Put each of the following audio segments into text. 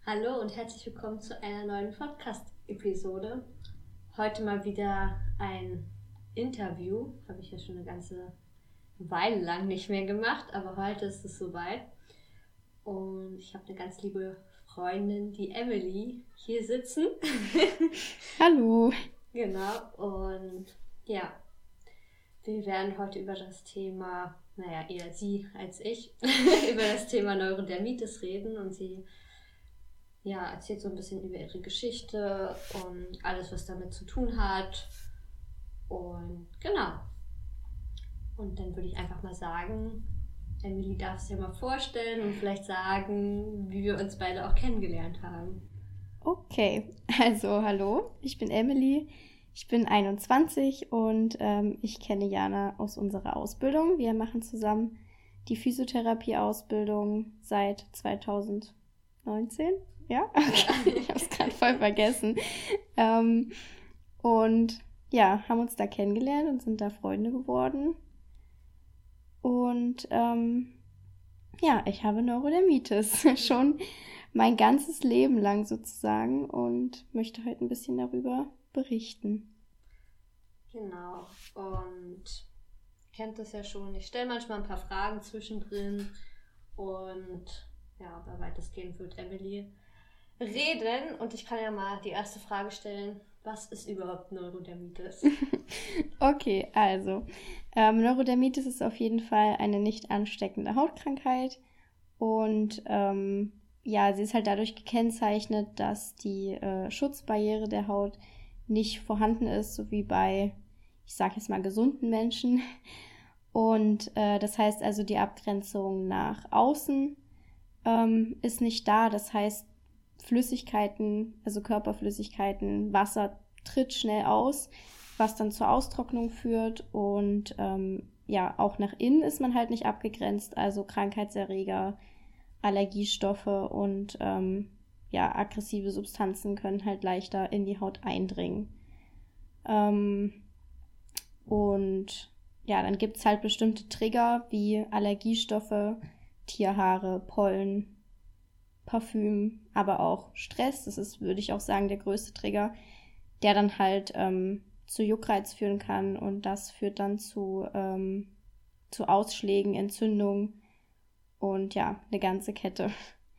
Hallo und herzlich willkommen zu einer neuen Podcast-Episode. Heute mal wieder ein Interview. Habe ich ja schon eine ganze Weile lang nicht mehr gemacht, aber heute ist es soweit. Und ich habe eine ganz liebe Freundin, die Emily, hier sitzen. Hallo. Genau, und ja, wir werden heute über das Thema, eher sie als ich, über das Thema Neurodermitis reden und sie erzählt so ein bisschen über ihre Geschichte und alles, was damit zu tun hat. Und genau. Und dann würde ich einfach mal sagen, Emily darf es ja mal vorstellen und vielleicht sagen, wie wir uns beide auch kennengelernt haben. Okay, also hallo, ich bin Emily, ich bin 21 und ich kenne Jana aus unserer Ausbildung. Wir machen zusammen die Physiotherapie-Ausbildung seit 2019. Ja, okay, ich habe es gerade voll vergessen. Und ja, haben uns da kennengelernt und sind da Freunde geworden. Und ja, ich habe Neurodermitis schon mein ganzes Leben lang sozusagen und möchte heute ein bisschen darüber berichten. Genau. Und kennt das ja schon. Ich stelle manchmal ein paar Fragen zwischendrin und ja, aber weitestgehend wird Emily reden und ich kann ja mal die erste Frage stellen. Was ist überhaupt Neurodermitis? Okay, also Neurodermitis ist auf jeden Fall eine nicht ansteckende Hautkrankheit und ja, sie ist halt dadurch gekennzeichnet, dass die Schutzbarriere der Haut nicht vorhanden ist, so wie bei, ich sage jetzt mal, gesunden Menschen. Und das heißt also, die Abgrenzung nach außen ist nicht da. Das heißt, Flüssigkeiten, also Körperflüssigkeiten, Wasser tritt schnell aus, was dann zur Austrocknung führt. Und ja, auch nach innen ist man halt nicht abgegrenzt. Also Krankheitserreger, Allergiestoffe und ja, aggressive Substanzen können halt leichter in die Haut eindringen. Und ja, dann gibt es halt bestimmte Trigger wie Allergiestoffe, Tierhaare, Pollen, Parfüm, aber auch Stress. Das ist, würde ich auch sagen, der größte Trigger, der dann halt zu Juckreiz führen kann und das führt dann zu Ausschlägen, Entzündungen und ja, eine ganze Kette.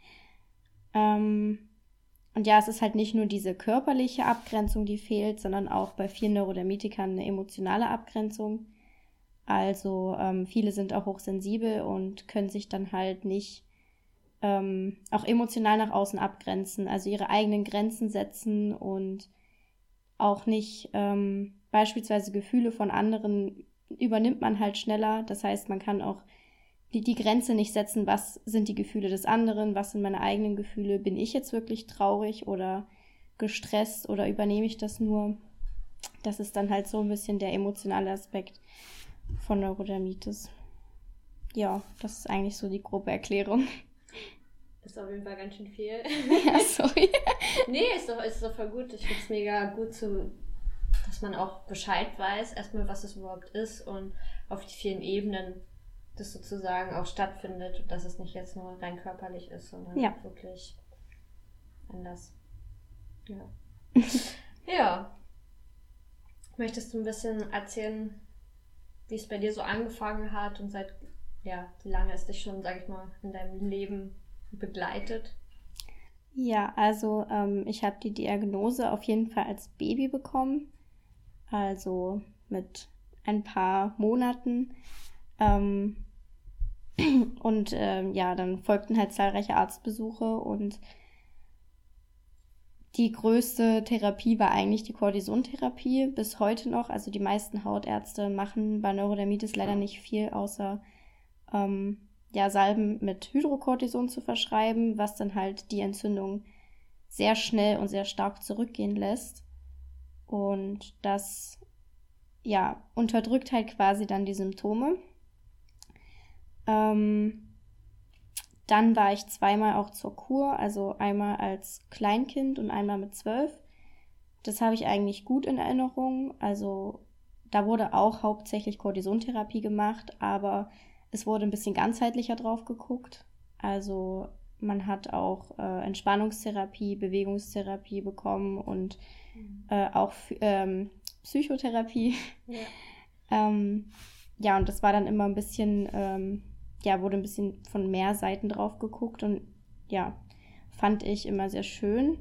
Und ja, es ist halt nicht nur diese körperliche Abgrenzung, die fehlt, sondern auch bei vielen Neurodermitikern eine emotionale Abgrenzung. Also viele sind auch hochsensibel und können sich dann halt nicht auch emotional nach außen abgrenzen, also ihre eigenen Grenzen setzen und auch nicht beispielsweise Gefühle von anderen übernimmt man halt schneller. Das heißt, man kann auch die Grenze nicht setzen, was sind die Gefühle des anderen, was sind meine eigenen Gefühle, bin ich jetzt wirklich traurig oder gestresst oder übernehme ich das nur? Das ist dann halt so ein bisschen der emotionale Aspekt von Neurodermitis. Ja, das ist eigentlich so die grobe Erklärung. Ist auf jeden Fall ganz schön viel. Ja, sorry. Nee, ist doch voll gut. Ich finde es mega gut, dass man auch Bescheid weiß, erstmal, was es überhaupt ist und auf die vielen Ebenen das sozusagen auch stattfindet und dass es nicht jetzt nur rein körperlich ist, sondern Ja. wirklich anders. Ja. Ja. Möchtest du ein bisschen erzählen, wie es bei dir so angefangen hat und wie lange es dich schon, sag ich mal, in deinem Leben begleitet? Ja, also ich habe die Diagnose auf jeden Fall als Baby bekommen, also mit ein paar Monaten. Und ja, dann folgten halt zahlreiche Arztbesuche und die größte Therapie war eigentlich die Kortisontherapie, bis heute noch. Also die meisten Hautärzte machen bei Neurodermitis leider nicht viel, außer ja, Salben mit Hydrocortison zu verschreiben, was dann halt die Entzündung sehr schnell und sehr stark zurückgehen lässt. Und das ja, unterdrückt halt quasi dann die Symptome. Dann war ich zweimal auch zur Kur, also einmal als Kleinkind und einmal mit 12. Das habe ich eigentlich gut in Erinnerung. Also da wurde auch hauptsächlich Kortisontherapie gemacht, aber es wurde ein bisschen ganzheitlicher drauf geguckt. Also man hat auch Entspannungstherapie, Bewegungstherapie bekommen und auch Psychotherapie. Ja. Ja, und das war dann immer ein bisschen, wurde ein bisschen von mehr Seiten drauf geguckt und ja, fand ich immer sehr schön.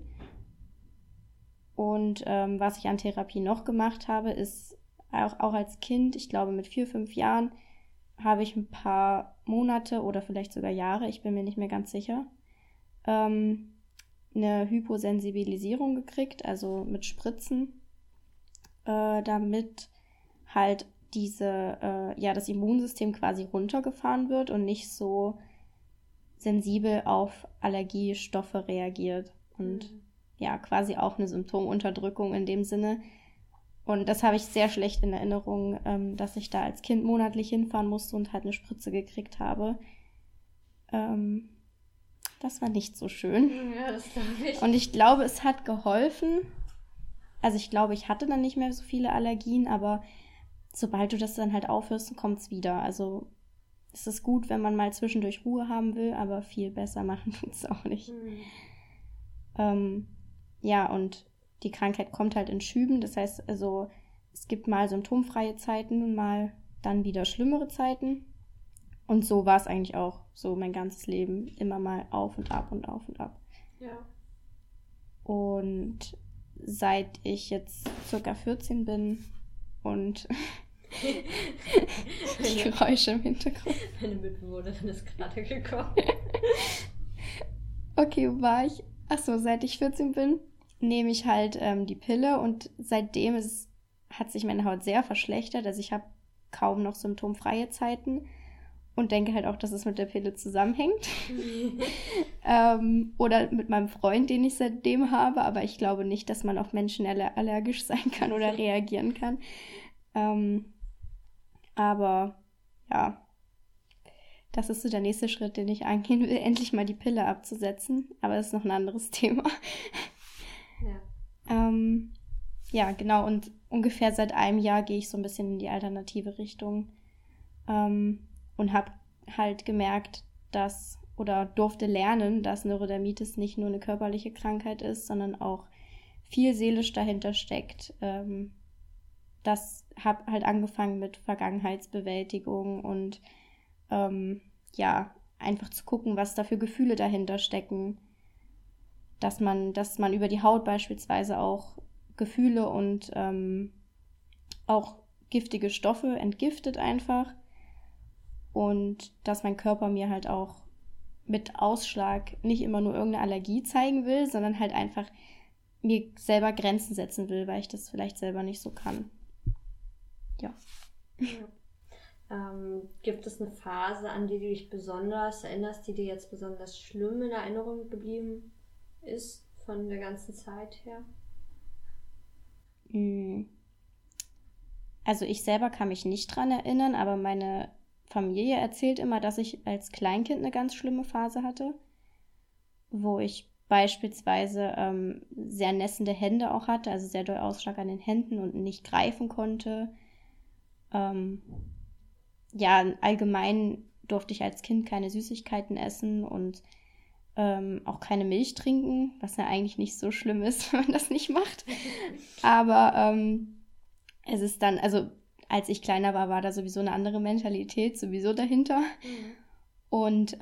Und was ich an Therapie noch gemacht habe, ist auch als Kind, ich glaube mit 4, 5 Jahren, habe ich ein paar Monate oder vielleicht sogar Jahre, ich bin mir nicht mehr ganz sicher, eine Hyposensibilisierung gekriegt, also mit Spritzen, damit halt das Immunsystem quasi runtergefahren wird und nicht so sensibel auf Allergiestoffe reagiert. Und ja, quasi auch eine Symptomunterdrückung in dem Sinne. Und das habe ich sehr schlecht in Erinnerung, dass ich da als Kind monatlich hinfahren musste und halt eine Spritze gekriegt habe. Das war nicht so schön. Ja, das glaube ich. Und ich glaube, es hat geholfen. Also ich glaube, ich hatte dann nicht mehr so viele Allergien, aber sobald du das dann halt aufhörst, kommt es wieder. Also es ist gut, wenn man mal zwischendurch Ruhe haben will, aber viel besser machen tut es auch nicht. Ja, und die Krankheit kommt halt in Schüben. Das heißt, also es gibt mal symptomfreie Zeiten und mal dann wieder schlimmere Zeiten. Und so war es eigentlich auch so mein ganzes Leben. Immer mal auf und ab und auf und ab. Ja. Und seit ich jetzt circa 14 bin und die Geräusche im Hintergrund. Meine Mitbewohnerin ist gerade gekommen. Okay, seit ich 14 bin, nehme ich halt die Pille und seitdem hat sich meine Haut sehr verschlechtert. Also ich habe kaum noch symptomfreie Zeiten und denke halt auch, dass es mit der Pille zusammenhängt. Oder mit meinem Freund, den ich seitdem habe, aber ich glaube nicht, dass man auf Menschen allergisch sein kann oder reagieren kann. Aber ja, das ist so der nächste Schritt, den ich angehen will, endlich mal die Pille abzusetzen. Aber das ist noch ein anderes Thema. Ja. Ja, genau. Und ungefähr seit einem Jahr gehe ich so ein bisschen in die alternative Richtung. Und habe halt gemerkt, durfte lernen, dass Neurodermitis nicht nur eine körperliche Krankheit ist, sondern auch viel seelisch dahinter steckt. Das habe halt angefangen mit Vergangenheitsbewältigung und einfach zu gucken, was da für Gefühle dahinter stecken. Dass man über die Haut beispielsweise auch Gefühle und auch giftige Stoffe entgiftet einfach. Und dass mein Körper mir halt auch mit Ausschlag nicht immer nur irgendeine Allergie zeigen will, sondern halt einfach mir selber Grenzen setzen will, weil ich das vielleicht selber nicht so kann. Ja. Gibt es eine Phase, an die du dich besonders erinnerst, die dir jetzt besonders schlimm in Erinnerung geblieben ist von der ganzen Zeit her? Also ich selber kann mich nicht dran erinnern, aber meine Familie erzählt immer, dass ich als Kleinkind eine ganz schlimme Phase hatte, wo ich beispielsweise sehr nässende Hände auch hatte, also sehr doll Ausschlag an den Händen und nicht greifen konnte. Allgemein durfte ich als Kind keine Süßigkeiten essen und auch keine Milch trinken, was ja eigentlich nicht so schlimm ist, wenn man das nicht macht. Aber es ist dann, also als ich kleiner war da sowieso eine andere Mentalität sowieso dahinter. Und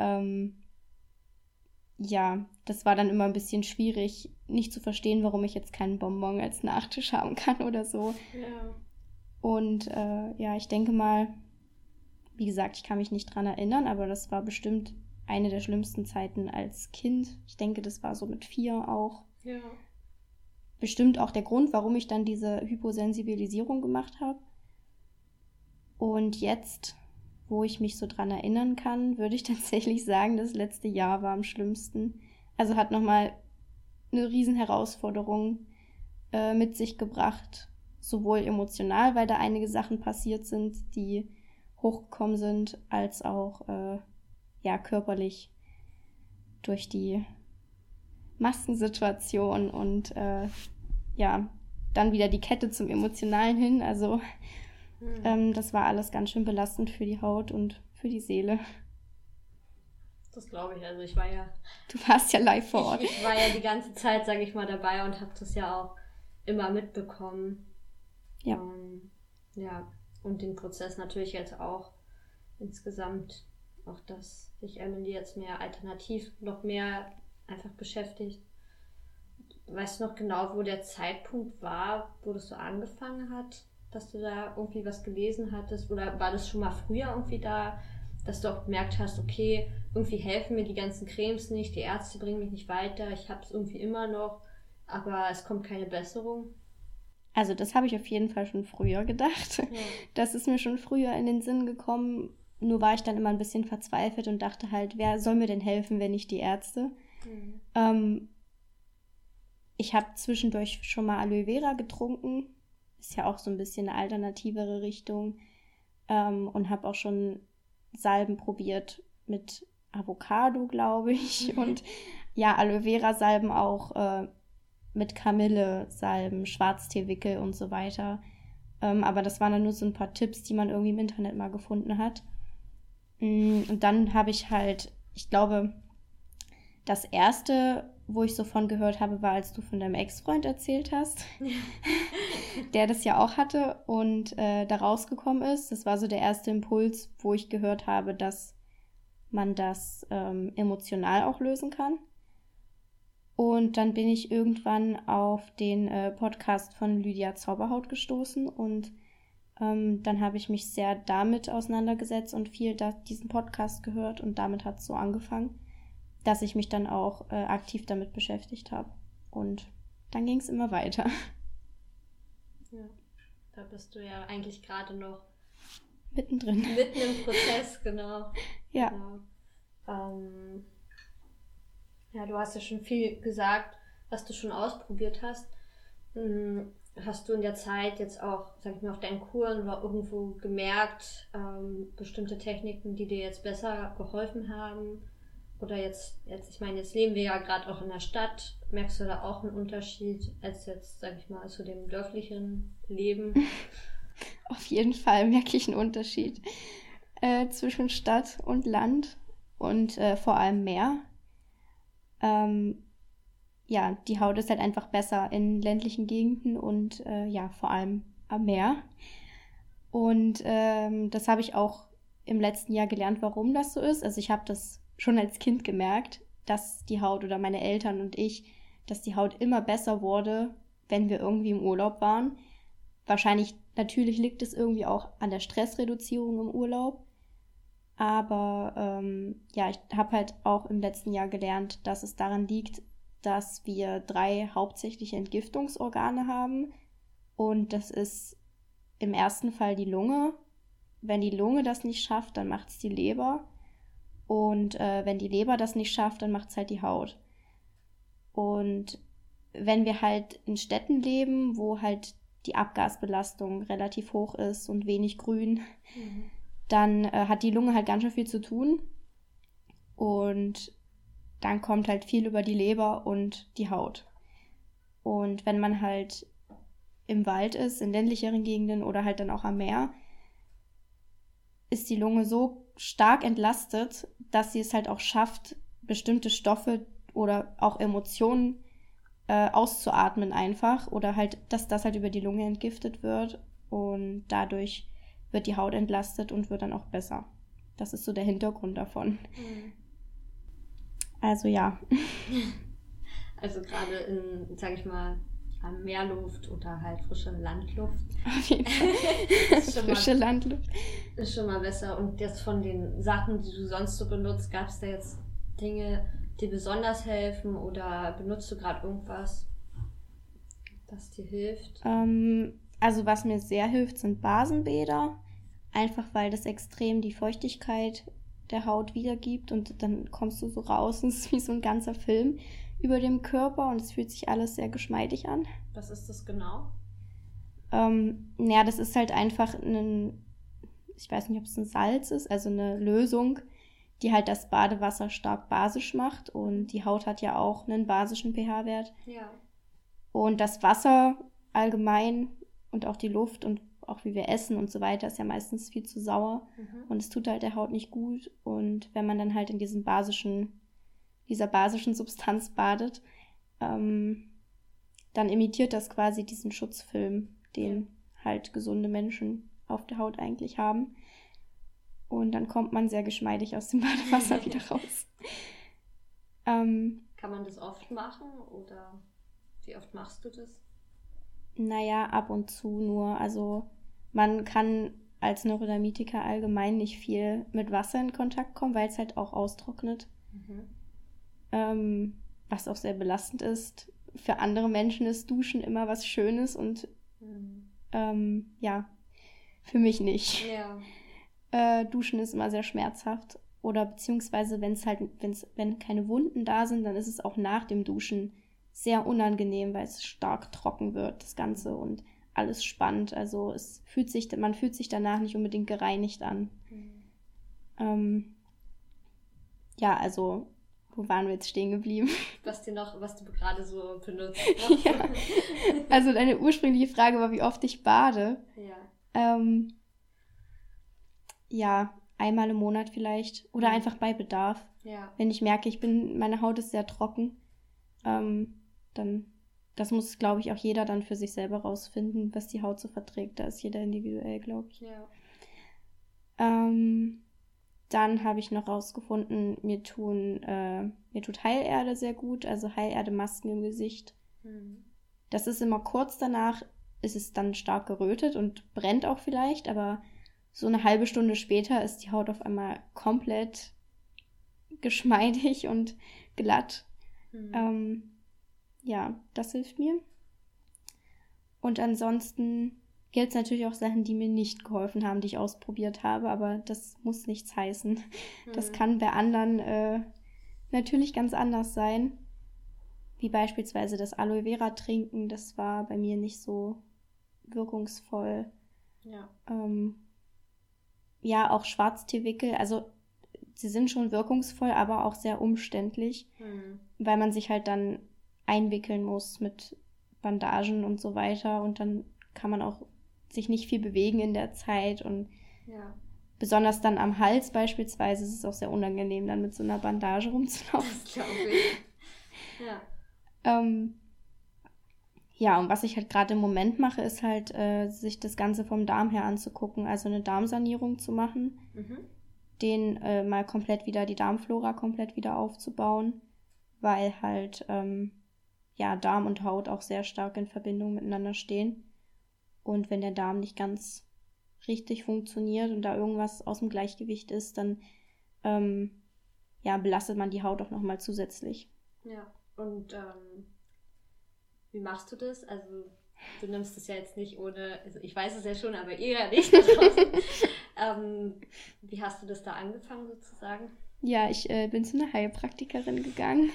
das war dann immer ein bisschen schwierig, nicht zu verstehen, warum ich jetzt keinen Bonbon als Nachtisch haben kann oder so. Ja. Und ich denke mal, wie gesagt, ich kann mich nicht dran erinnern, aber das war bestimmt eine der schlimmsten Zeiten als Kind. Ich denke, das war so mit 4 auch. Ja. Bestimmt auch der Grund, warum ich dann diese Hyposensibilisierung gemacht habe. Und jetzt, wo ich mich so dran erinnern kann, würde ich tatsächlich sagen, das letzte Jahr war am schlimmsten. Also hat nochmal eine riesen Herausforderung mit sich gebracht. Sowohl emotional, weil da einige Sachen passiert sind, die hochgekommen sind, als auch körperlich durch die Maskensituation und dann wieder die Kette zum Emotionalen hin. Also das war alles ganz schön belastend für die Haut und für die Seele. Das glaube ich. Also ich war ja... Du warst ja live vor Ort. Ich war ja die ganze Zeit, sage ich mal, dabei und habe das ja auch immer mitbekommen. Ja. Ja, und den Prozess natürlich jetzt auch insgesamt, auch dass sich Emily jetzt mehr alternativ noch mehr einfach beschäftigt. Weißt du noch genau, wo der Zeitpunkt war, wo das so angefangen hat, dass du da irgendwie was gelesen hattest? Oder war das schon mal früher irgendwie da, dass du auch gemerkt hast, okay, irgendwie helfen mir die ganzen Cremes nicht, die Ärzte bringen mich nicht weiter, ich habe es irgendwie immer noch, aber es kommt keine Besserung? Also das habe ich auf jeden Fall schon früher gedacht. Ja. Das ist mir schon früher in den Sinn gekommen. Nur war ich dann immer ein bisschen verzweifelt und dachte halt, wer soll mir denn helfen, wenn nicht die Ärzte? Ich habe zwischendurch schon mal Aloe Vera getrunken. Ist ja auch so ein bisschen eine alternativere Richtung. Und habe auch schon Salben probiert mit Avocado, glaube ich. Und ja, Aloe Vera Salben auch mit Kamille-Salben, Schwarzteewickel und so weiter. Aber das waren dann nur so ein paar Tipps, die man irgendwie im Internet mal gefunden hat. Und dann habe ich halt, ich glaube, das erste, wo ich so von gehört habe, war, als du von deinem Ex-Freund erzählt hast, der das ja auch hatte und da rausgekommen ist. Das war so der erste Impuls, wo ich gehört habe, dass man das emotional auch lösen kann. Und dann bin ich irgendwann auf den Podcast von Lydia Zauberhaut gestoßen und dann habe ich mich sehr damit auseinandergesetzt und viel diesen Podcast gehört und damit hat es so angefangen, dass ich mich dann auch aktiv damit beschäftigt habe. Und dann ging es immer weiter. Ja, da bist du ja eigentlich gerade noch mittendrin. Mitten im Prozess, genau. Ja. Genau. Ja, du hast ja schon viel gesagt, was du schon ausprobiert hast. Hast du in der Zeit jetzt auch, sag ich mal, auf deinen Kuren oder irgendwo gemerkt, bestimmte Techniken, die dir jetzt besser geholfen haben? Oder jetzt, ich meine, jetzt leben wir ja gerade auch in der Stadt. Merkst du da auch einen Unterschied als jetzt, sag ich mal, zu dem dörflichen Leben? Auf jeden Fall merke ich einen Unterschied zwischen Stadt und Land und vor allem Meer. Ja, die Haut ist halt einfach besser in ländlichen Gegenden und ja, vor allem am Meer. Und das habe ich auch im letzten Jahr gelernt, warum das so ist. Also ich habe das schon als Kind gemerkt, dass die Haut oder meine Eltern und ich, dass die Haut immer besser wurde, wenn wir irgendwie im Urlaub waren. Wahrscheinlich, natürlich liegt es irgendwie auch an der Stressreduzierung im Urlaub. Aber ja, ich habe halt auch im letzten Jahr gelernt, dass es daran liegt, dass wir 3 hauptsächliche Entgiftungsorgane haben. Und das ist im ersten Fall die Lunge. Wenn die Lunge das nicht schafft, dann macht es die Leber. Und wenn die Leber das nicht schafft, dann macht es halt die Haut. Und wenn wir halt in Städten leben, wo halt die Abgasbelastung relativ hoch ist und wenig Grün, dann hat die Lunge halt ganz schön viel zu tun. Und dann kommt halt viel über die Leber und die Haut. Und wenn man halt im Wald ist, in ländlicheren Gegenden oder halt dann auch am Meer, ist die Lunge so stark entlastet, dass sie es halt auch schafft, bestimmte Stoffe oder auch Emotionen auszuatmen einfach oder halt, dass das halt über die Lunge entgiftet wird und dadurch wird die Haut entlastet und wird dann auch besser. Das ist so der Hintergrund davon. Also ja. Also gerade in, sag ich mal, Meerluft oder halt frische Landluft. Auf jeden Fall. Frische Landluft. Ist schon mal besser. Und jetzt von den Sachen, die du sonst so benutzt, gab es da jetzt Dinge, die besonders helfen oder benutzt du gerade irgendwas, das dir hilft? Also was mir sehr hilft, sind Basenbäder. Einfach weil das extrem die Feuchtigkeit der Haut wiedergibt und dann kommst du so raus und es ist wie so ein ganzer Film über dem Körper und es fühlt sich alles sehr geschmeidig an. Was ist das genau? Ja, das ist halt einfach ich weiß nicht, ob es ein Salz ist, also eine Lösung, die halt das Badewasser stark basisch macht und die Haut hat ja auch einen basischen pH-Wert. Ja. Und das Wasser allgemein und auch die Luft und auch wie wir essen und so weiter, ist ja meistens viel zu sauer und es tut halt der Haut nicht gut. Und wenn man dann halt in dieser basischen Substanz badet, dann imitiert das quasi diesen Schutzfilm, den halt gesunde Menschen auf der Haut eigentlich haben. Und dann kommt man sehr geschmeidig aus dem Badewasser wieder raus. Kann man das oft machen oder wie oft machst du das? Naja, ab und zu nur. Also man kann als Neurodermitiker allgemein nicht viel mit Wasser in Kontakt kommen, weil es halt auch austrocknet. Was auch sehr belastend ist. Für andere Menschen ist Duschen immer was Schönes und für mich nicht. Ja. Duschen ist immer sehr schmerzhaft. Oder beziehungsweise wenn keine Wunden da sind, dann ist es auch nach dem Duschen sehr unangenehm, weil es stark trocken wird, das Ganze, und alles spannt. Also man fühlt sich danach nicht unbedingt gereinigt an. Also, wo waren wir jetzt stehen geblieben? Was du gerade so benutzt. Ja. Also deine ursprüngliche Frage war, wie oft ich bade. Ja. Einmal im Monat vielleicht. Oder einfach bei Bedarf. Ja. Wenn ich merke, meine Haut ist sehr trocken, dann, das muss, glaube ich, auch jeder dann für sich selber rausfinden, was die Haut so verträgt. Da ist jeder individuell, glaube ich. Ja. Dann habe ich noch rausgefunden, mir tut Heilerde sehr gut, also Heilerde-Masken im Gesicht. Das ist immer kurz danach, ist es dann stark gerötet und brennt auch vielleicht, aber so eine halbe Stunde später ist die Haut auf einmal komplett geschmeidig und glatt. Das hilft mir. Und ansonsten gibt es natürlich auch Sachen, die mir nicht geholfen haben, die ich ausprobiert habe, aber das muss nichts heißen. Das kann bei anderen natürlich ganz anders sein. Wie beispielsweise das Aloe Vera trinken, das war bei mir nicht so wirkungsvoll. Ja. Auch Schwarzteewickel, also sie sind schon wirkungsvoll, aber auch sehr umständlich, weil man sich halt dann einwickeln muss mit Bandagen und so weiter, und dann kann man auch sich nicht viel bewegen in der Zeit, und besonders dann am Hals beispielsweise ist es auch sehr unangenehm, dann mit so einer Bandage rumzulaufen. Das glaube ich. Und was ich halt gerade im Moment mache, ist halt, sich das Ganze vom Darm her anzugucken, also eine Darmsanierung zu machen, den mal komplett wieder, die Darmflora komplett wieder aufzubauen, weil halt, Darm und Haut auch sehr stark in Verbindung miteinander stehen. Und wenn der Darm nicht ganz richtig funktioniert und da irgendwas aus dem Gleichgewicht ist, dann belastet man die Haut auch nochmal zusätzlich. Ja, und wie machst du das? Also du nimmst es ja jetzt nicht ohne, also ich weiß es ja schon, aber ihr ja nicht da draußen. Wie hast du das da angefangen sozusagen? Ja, ich bin zu einer Heilpraktikerin gegangen.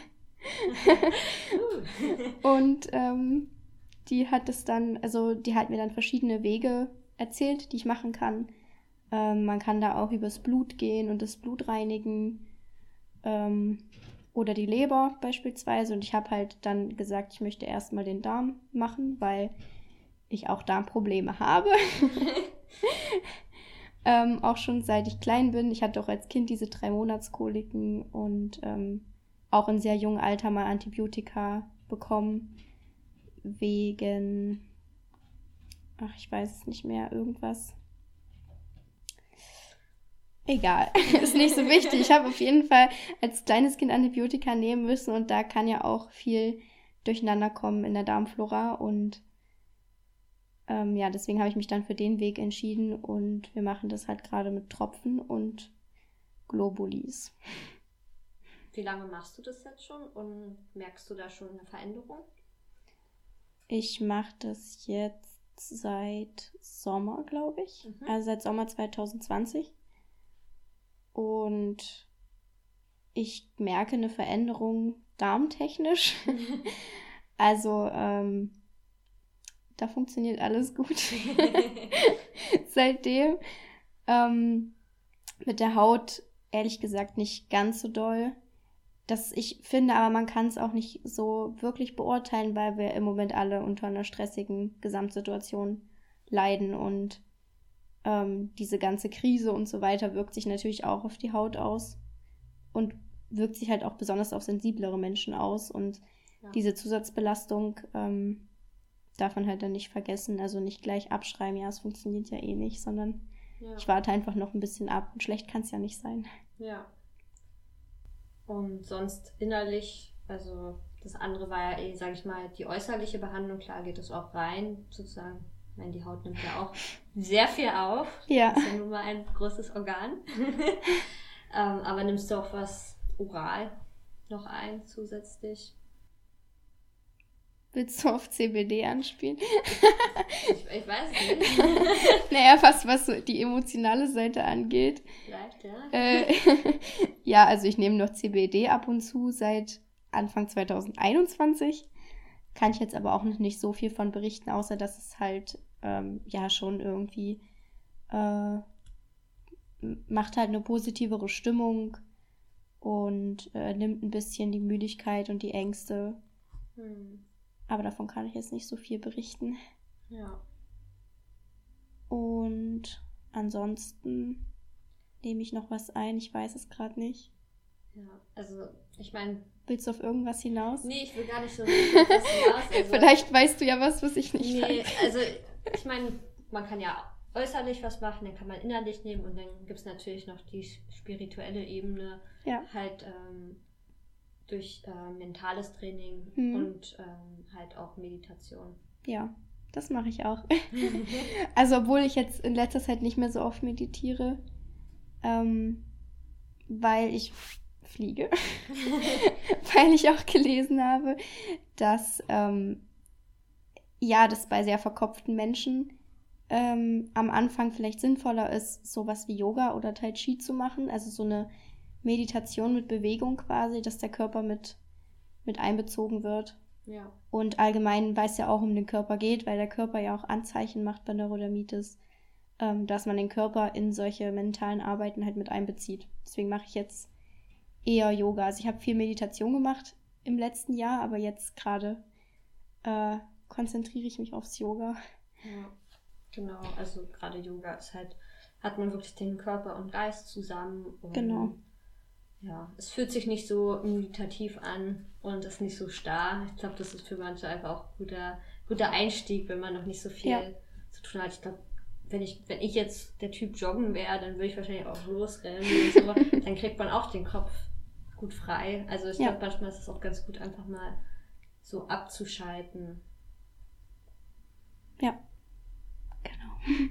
Und die hat mir dann verschiedene Wege erzählt, die ich machen kann. Man kann da auch übers Blut gehen und das Blut reinigen. Oder die Leber beispielsweise. Und ich habe halt dann gesagt, ich möchte erstmal den Darm machen, weil ich auch Darmprobleme habe. Auch schon seit ich klein bin. Ich hatte auch als Kind diese 3-Monats-Koliken und auch in sehr jungem Alter mal Antibiotika bekommen. Wegen, ich weiß es nicht mehr, irgendwas. Egal, ist nicht so wichtig. Ich habe auf jeden Fall als kleines Kind Antibiotika nehmen müssen, und da kann ja auch viel durcheinander kommen in der Darmflora, und deswegen habe ich mich dann für den Weg entschieden, und wir machen das halt gerade mit Tropfen und Globulis. Wie lange machst du das jetzt schon und merkst du da schon eine Veränderung? Ich mache das jetzt seit Sommer, glaube ich. Also seit Sommer 2020. Und ich merke eine Veränderung darmtechnisch. Also da funktioniert alles gut. Seitdem. Mit der Haut ehrlich gesagt nicht ganz so doll. Ich finde aber, man kann es auch nicht so wirklich beurteilen, weil wir im Moment alle unter einer stressigen Gesamtsituation leiden, und diese ganze Krise und so weiter wirkt sich natürlich auch auf die Haut aus und wirkt sich halt auch besonders auf sensiblere Menschen aus. Und diese Zusatzbelastung darf man halt dann nicht vergessen. Also nicht gleich abschreiben, ja, es funktioniert ja eh nicht, sondern ich warte einfach noch ein bisschen ab. Und schlecht kann es ja nicht sein. Ja. Und sonst innerlich, also das andere war ja sag ich mal, die äußerliche Behandlung. Klar geht es auch rein, sozusagen. Ich meine, die Haut nimmt ja auch sehr viel auf. Ja. Das ist ja nun mal ein großes Organ. Aber nimmst du auch was oral noch ein zusätzlich? Willst du auf CBD anspielen? Ich weiß es nicht. Naja, was so die emotionale Seite angeht. Vielleicht, ja. Ja, also ich nehme noch CBD ab und zu seit Anfang 2021. Kann ich jetzt aber auch noch nicht so viel von berichten, außer dass es halt schon irgendwie macht halt eine positivere Stimmung und nimmt ein bisschen die Müdigkeit und die Ängste. Aber davon kann ich jetzt nicht so viel berichten. Ja. Und ansonsten nehme ich noch was ein. Ich weiß es gerade nicht. Ja, also ich meine... Willst du auf irgendwas hinaus? Nee, ich will gar nicht so auf was hinaus. Also, vielleicht weißt du ja was ich nicht weiß. Also ich meine, man kann ja äußerlich was machen, dann kann man innerlich nehmen und dann gibt es natürlich noch die spirituelle Ebene. Ja. Halt durch mentales Training und halt auch Meditation. Ja, das mache ich auch. Also obwohl ich jetzt in letzter Zeit nicht mehr so oft meditiere, weil ich fliege, weil ich auch gelesen habe, dass das bei sehr verkopften Menschen am Anfang vielleicht sinnvoller ist, sowas wie Yoga oder Tai Chi zu machen, also so eine Meditation mit Bewegung quasi, dass der Körper mit einbezogen wird. Ja. Und allgemein, weil es ja auch um den Körper geht, weil der Körper ja auch Anzeichen macht bei Neurodermitis, dass man den Körper in solche mentalen Arbeiten halt mit einbezieht. Deswegen mache ich jetzt eher Yoga. Also ich habe viel Meditation gemacht im letzten Jahr, aber jetzt gerade konzentriere ich mich aufs Yoga. Ja, genau. Also gerade Yoga ist halt, hat man wirklich den Körper und Geist zusammen. Und genau. Ja, es fühlt sich nicht so meditativ an und ist nicht so starr. Ich glaube, das ist für manche einfach auch guter Einstieg, wenn man noch nicht so viel zu tun hat. Ich glaube, wenn ich jetzt der Typ Joggen wäre, dann würde ich wahrscheinlich auch losrennen und so. Dann kriegt man auch den Kopf gut frei. Also ich glaube, manchmal ist es auch ganz gut, einfach mal so abzuschalten. Ja, genau.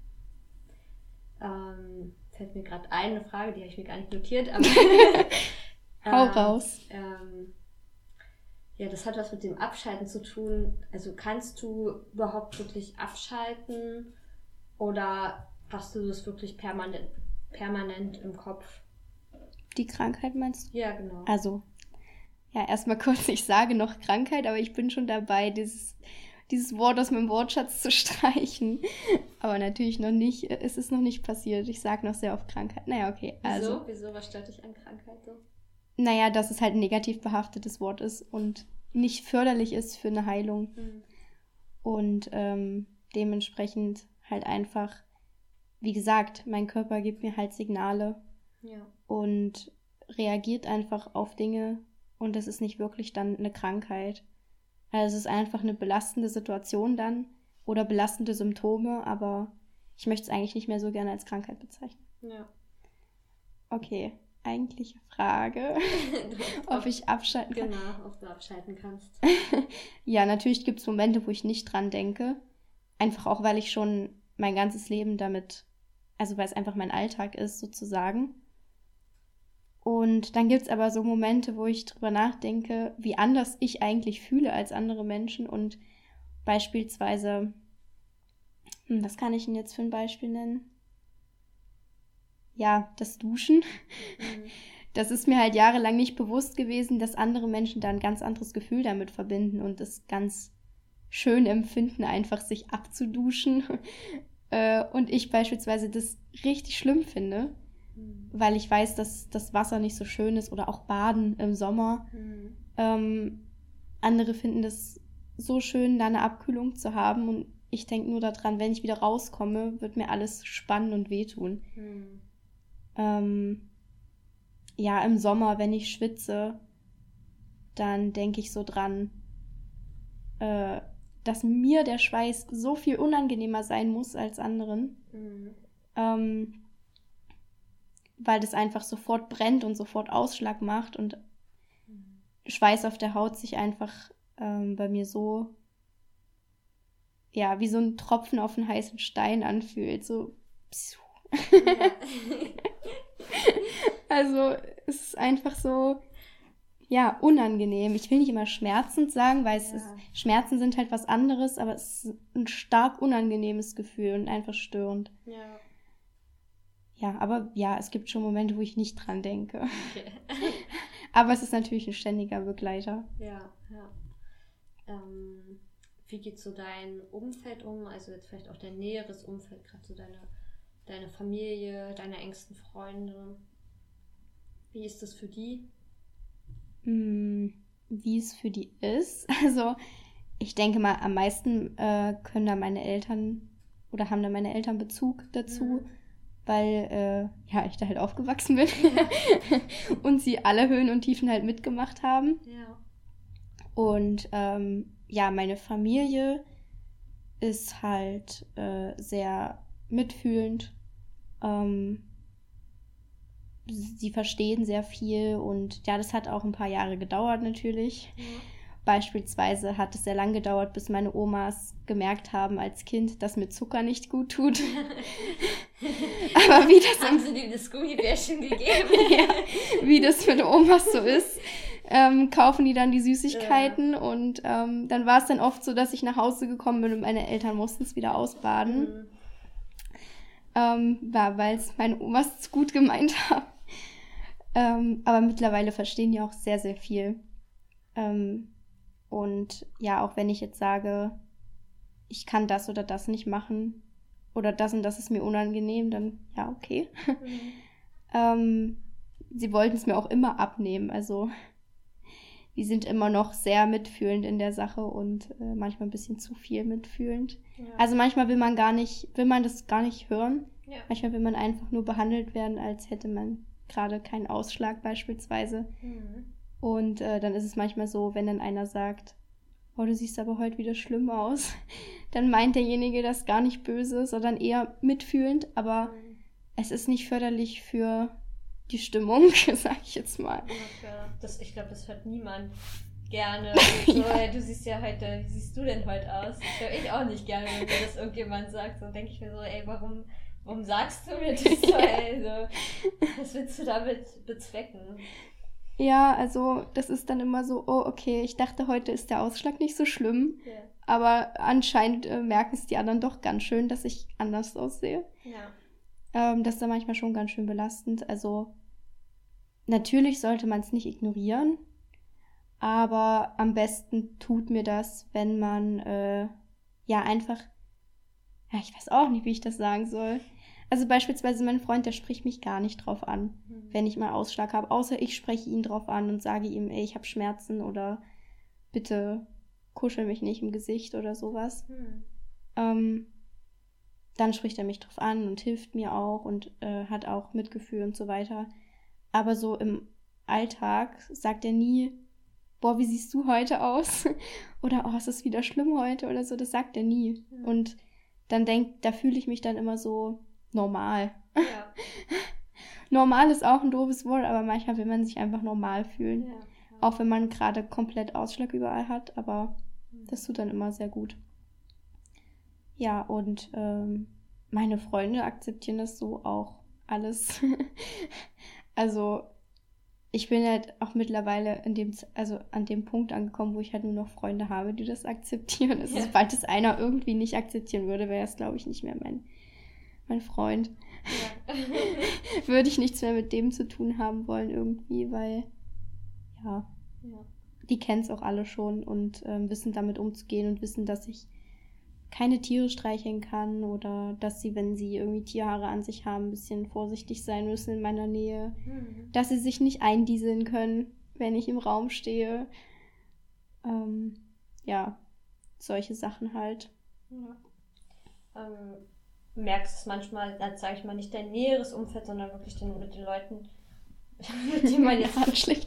Fällt mir gerade eine Frage, die habe ich mir gar nicht notiert, aber hau raus. Ja, das hat was mit dem Abschalten zu tun. Also kannst du überhaupt wirklich abschalten oder hast du das wirklich permanent im Kopf? Die Krankheit meinst du? Ja, genau. Also, ja, erstmal kurz, ich sage noch Krankheit, aber ich bin schon dabei, dieses Wort aus meinem Wortschatz zu streichen. Aber natürlich noch nicht, es ist noch nicht passiert. Ich sage noch sehr oft Krankheit. Naja, okay. Also, Wieso? Was stört dich an Krankheit so? Naja, dass es halt ein negativ behaftetes Wort ist und nicht förderlich ist für eine Heilung. Und dementsprechend halt einfach, wie gesagt, mein Körper gibt mir halt Signale und reagiert einfach auf Dinge und das ist nicht wirklich dann eine Krankheit. Also es ist einfach eine belastende Situation dann oder belastende Symptome, aber ich möchte es eigentlich nicht mehr so gerne als Krankheit bezeichnen. Ja. Okay, eigentliche Frage, ob ich abschalten kann. Genau, ob du abschalten kannst. Ja, natürlich gibt es Momente, wo ich nicht dran denke. Einfach auch, weil ich schon mein ganzes Leben damit, also weil es einfach mein Alltag ist sozusagen. Und dann gibt es aber so Momente, wo ich drüber nachdenke, wie anders ich eigentlich fühle als andere Menschen. Und beispielsweise, was kann ich denn jetzt für ein Beispiel nennen? Ja, das Duschen. Das ist mir halt jahrelang nicht bewusst gewesen, dass andere Menschen da ein ganz anderes Gefühl damit verbinden und es ganz schön empfinden, einfach sich abzuduschen. Und ich beispielsweise das richtig schlimm finde. Weil ich weiß, dass das Wasser nicht so schön ist oder auch Baden im Sommer. Andere finden das so schön, da eine Abkühlung zu haben und ich denke nur daran, wenn ich wieder rauskomme, wird mir alles spannen und wehtun. Ja, im Sommer, wenn ich schwitze, dann denke ich so dran, dass mir der Schweiß so viel unangenehmer sein muss als anderen. Weil das einfach sofort brennt und sofort Ausschlag macht und Schweiß auf der Haut sich einfach bei mir so, ja, wie so ein Tropfen auf einen heißen Stein anfühlt. So. Ja. Also es ist einfach so, ja, unangenehm. Ich will nicht immer schmerzend sagen, weil Schmerzen sind halt was anderes, aber es ist ein stark unangenehmes Gefühl und einfach störend. Ja. Ja, aber ja, es gibt schon Momente, wo ich nicht dran denke. Okay. Aber es ist natürlich ein ständiger Begleiter. Ja. Wie geht so dein Umfeld um? Also jetzt vielleicht auch dein näheres Umfeld, gerade so deine Familie, deine engsten Freunde. Wie ist das für die? Wie es für die ist? Also ich denke mal, am meisten können da meine Eltern oder haben da meine Eltern Bezug dazu, weil ich da halt aufgewachsen bin und sie alle Höhen und Tiefen halt mitgemacht haben. Ja. Und meine Familie ist halt sehr mitfühlend. Sie verstehen sehr viel und ja, das hat auch ein paar Jahre gedauert natürlich. Ja. Beispielsweise hat es sehr lang gedauert, bis meine Omas gemerkt haben als Kind, dass mir Zucker nicht gut tut. Aber wie das haben sie dir das Gummibärchen gegeben? Ja, wie das mit Omas so ist, kaufen die dann die Süßigkeiten und dann war es dann oft so, dass ich nach Hause gekommen bin und meine Eltern mussten es wieder ausbaden. Weil es meine Omas zu gut gemeint haben. Aber mittlerweile verstehen die auch sehr, sehr viel. Und ja, auch wenn ich jetzt sage, ich kann das oder das nicht machen oder das und das ist mir unangenehm, dann ja, okay. Sie wollten es mir auch immer abnehmen. Also die sind immer noch sehr mitfühlend in der Sache und manchmal ein bisschen zu viel mitfühlend. Ja. Also manchmal will man das gar nicht hören. Ja. Manchmal will man einfach nur behandelt werden, als hätte man gerade keinen Ausschlag beispielsweise. Und dann ist es manchmal so, wenn dann einer sagt, oh, du siehst aber heute wieder schlimm aus, dann meint derjenige das gar nicht böse, sondern eher mitfühlend, aber es ist nicht förderlich für die Stimmung, sag ich jetzt mal. Ja, ich glaube, das hört niemand gerne. So, ja. Du siehst ja heute, wie siehst du denn heute aus? Das höre ich auch nicht gerne, wenn mir das irgendjemand sagt. So denke ich mir so, ey, warum sagst du mir das so? Also, was willst du damit bezwecken? Ja, also das ist dann immer so, oh, okay, ich dachte, heute ist der Ausschlag nicht so schlimm, aber anscheinend merken es die anderen doch ganz schön, dass ich anders aussehe. Ja. Das ist dann manchmal schon ganz schön belastend. Also natürlich sollte man es nicht ignorieren, aber am besten tut mir das, wenn man einfach, ja, ich weiß auch nicht, wie ich das sagen soll. Also beispielsweise mein Freund, der spricht mich gar nicht drauf an, wenn ich mal Ausschlag habe. Außer ich spreche ihn drauf an und sage ihm, ey, ich habe Schmerzen oder bitte kuschel mich nicht im Gesicht oder sowas. Dann spricht er mich drauf an und hilft mir auch und hat auch Mitgefühl und so weiter. Aber so im Alltag sagt er nie, boah, wie siehst du heute aus? Oder, oh, ist es wieder schlimm heute oder so. Das sagt er nie. Und dann da fühle ich mich dann immer so normal. Ja. Normal ist auch ein doofes Wort, aber manchmal will man sich einfach normal fühlen. Ja. Auch wenn man gerade komplett Ausschlag überall hat, aber das tut dann immer sehr gut. Ja, und meine Freunde akzeptieren das so auch alles. Also ich bin halt auch mittlerweile an dem Punkt angekommen, wo ich halt nur noch Freunde habe, die das akzeptieren. Also sobald es einer irgendwie nicht akzeptieren würde, wäre es, glaube ich, nicht mehr mein Freund. Ja. Würde ich nichts mehr mit dem zu tun haben wollen irgendwie, weil die kennen es auch alle schon und wissen damit umzugehen und wissen, dass ich keine Tiere streicheln kann oder dass sie, wenn sie irgendwie Tierhaare an sich haben, ein bisschen vorsichtig sein müssen in meiner Nähe. Dass sie sich nicht eindieseln können, wenn ich im Raum stehe. Solche Sachen halt. Ja. merkst es manchmal, als sage ich mal, nicht dein näheres Umfeld, sondern wirklich mit den Leuten, mit denen man jetzt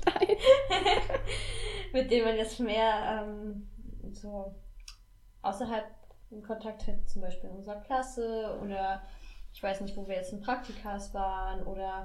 mit denen man jetzt mehr so außerhalb in Kontakt hat, zum Beispiel in unserer Klasse oder ich weiß nicht, wo wir jetzt in Praktikas waren oder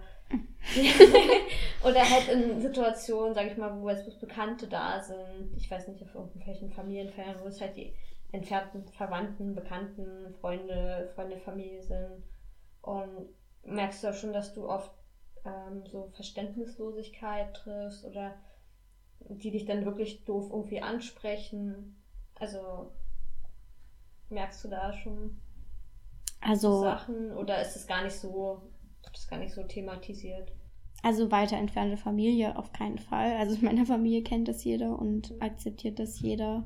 oder halt in Situationen, sage ich mal, wo jetzt Bekannte da sind. Ich weiß nicht, auf irgendwelchen Familienfeiern, wo es halt die entfernten Verwandten, Bekannten, Freunde, Familie sind. Und merkst du auch schon, dass du oft so Verständnislosigkeit triffst oder die dich dann wirklich doof irgendwie ansprechen. Also merkst du da schon Sachen oder ist es gar nicht so thematisiert? Also weiter entfernte Familie auf keinen Fall. Also in meiner Familie kennt das jeder und akzeptiert das jeder.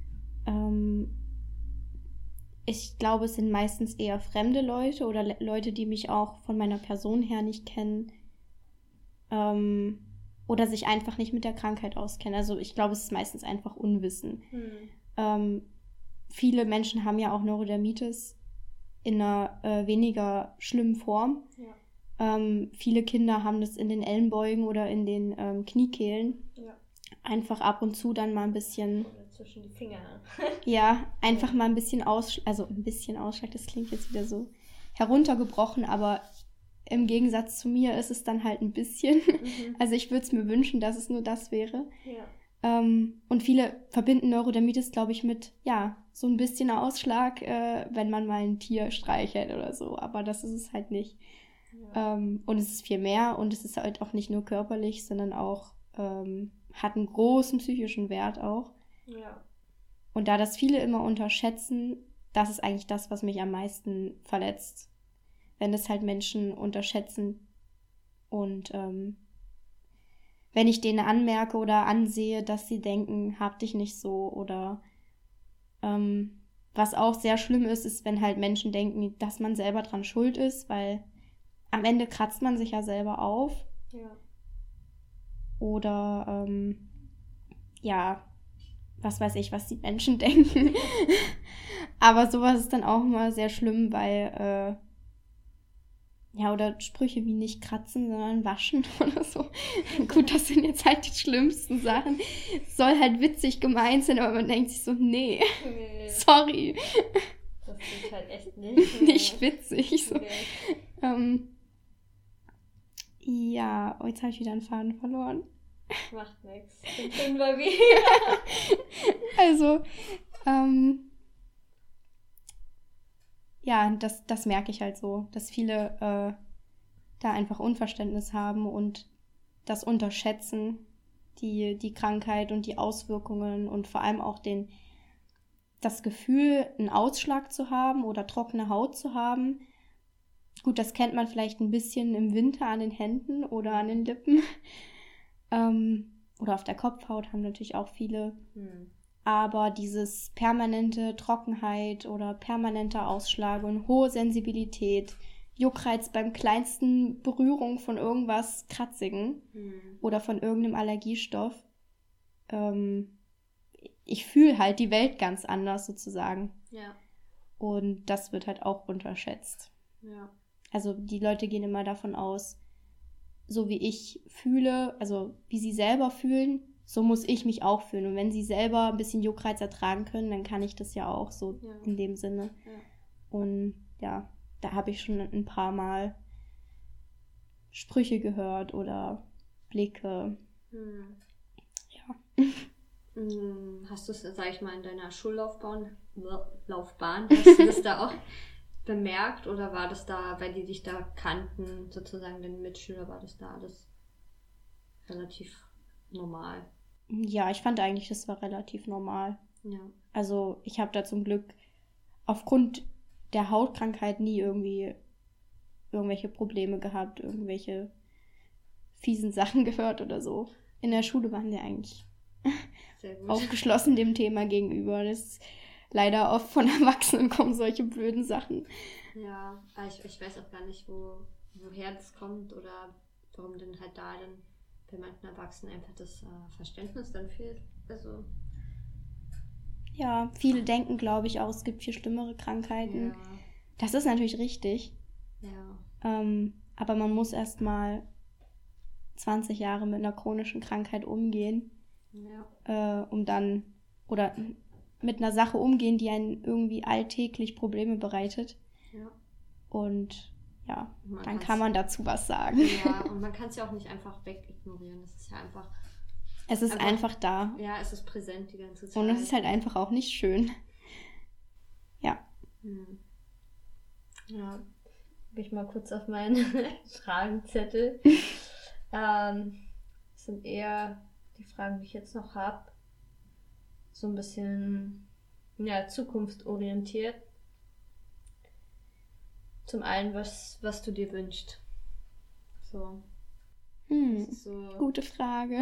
Ich glaube, es sind meistens eher fremde Leute oder Leute, die mich auch von meiner Person her nicht kennen oder sich einfach nicht mit der Krankheit auskennen. Also ich glaube, es ist meistens einfach Unwissen. Viele Menschen haben ja auch Neurodermitis in einer weniger schlimmen Form. Ja. Viele Kinder haben das in den Ellenbeugen oder in den Kniekehlen. Ja. Einfach ab und zu dann mal ein bisschen... Oder zwischen die Finger. Ja, einfach mal ein bisschen Ausschlag, das klingt jetzt wieder so heruntergebrochen, aber im Gegensatz zu mir ist es dann halt ein bisschen. Also ich würde es mir wünschen, dass es nur das wäre. Ja. Und viele verbinden Neurodermitis, glaube ich, mit, ja, so ein bisschen Ausschlag, wenn man mal ein Tier streichelt oder so. Aber das ist es halt nicht. Ja. Und es ist viel mehr und es ist halt auch nicht nur körperlich, sondern auch hat einen großen psychischen Wert auch. Ja. Und da das viele immer unterschätzen, das ist eigentlich das, was mich am meisten verletzt. Wenn das halt Menschen unterschätzen und wenn ich denen anmerke oder ansehe, dass sie denken, hab dich nicht so oder was auch sehr schlimm ist, wenn halt Menschen denken, dass man selber dran schuld ist, weil am Ende kratzt man sich ja selber auf. Ja. Oder ja, was weiß ich, was die Menschen denken. Aber sowas ist dann auch immer sehr schlimm, weil ja, oder Sprüche wie nicht kratzen, sondern waschen oder so. Gut, das sind jetzt halt die schlimmsten Sachen. Soll halt witzig gemeint sein, aber man denkt sich so, nee. Sorry. Das geht halt echt nicht. Nicht witzig. So. Ja, jetzt habe ich wieder einen Faden verloren. Macht nichts. Den finden wir wieder. Also, ja, das merke ich halt so, dass viele da einfach Unverständnis haben und das unterschätzen, die Krankheit und die Auswirkungen und vor allem auch das Gefühl, einen Ausschlag zu haben oder trockene Haut zu haben. Gut, das kennt man vielleicht ein bisschen im Winter an den Händen oder an den Lippen. Oder auf der Kopfhaut haben natürlich auch viele. Aber dieses permanente Trockenheit oder permanenter Ausschlag und hohe Sensibilität, Juckreiz beim kleinsten Berührung von irgendwas Kratzigen oder von irgendeinem Allergiestoff. Ich fühle halt die Welt ganz anders sozusagen. Ja. Und das wird halt auch unterschätzt. Ja. Also die Leute gehen immer davon aus, so wie ich fühle, also wie sie selber fühlen, so muss ich mich auch fühlen. Und wenn sie selber ein bisschen Juckreiz ertragen können, dann kann ich das ja auch so in dem Sinne. Ja. Und ja, da habe ich schon ein paar Mal Sprüche gehört oder Blicke. Ja. Hast du es, sag ich mal, in deiner Schullaufbahn, hast du das da auch bemerkt oder war das da, weil die dich da kannten, sozusagen deine Mitschüler, war das da alles relativ normal? Ja, ich fand eigentlich, das war relativ normal. Ja. Also ich habe da zum Glück aufgrund der Hautkrankheit nie irgendwelche Probleme gehabt, irgendwelche fiesen Sachen gehört oder so. In der Schule waren wir eigentlich aufgeschlossen dem Thema gegenüber. Das ist leider oft von Erwachsenen kommen solche blöden Sachen. Ja, ich weiß auch gar nicht, woher das kommt oder warum denn halt da dann bei manchen Erwachsenen einfach das Verständnis dann fehlt. Also ja, viele denken, glaube ich, auch, es gibt viel schlimmere Krankheiten. Das ist natürlich richtig. Ja. Aber man muss erstmal 20 Jahre mit einer chronischen Krankheit umgehen, um dann, oder mit einer Sache umgehen, die einen irgendwie alltäglich Probleme bereitet. Ja. Und ja, dann kann man dazu was sagen. Ja, und man kann es ja auch nicht einfach wegignorieren. Es ist ja einfach... Es ist einfach da. Ja, es ist präsent die ganze Zeit. Und es ist halt einfach auch nicht schön. Ja. Ja, habe ich mal kurz auf meinen Fragenzettel. Das sind eher die Fragen, die ich jetzt noch habe. So ein bisschen zukunftsorientiert. Zum einen, was du dir wünschst. So. Gute Frage.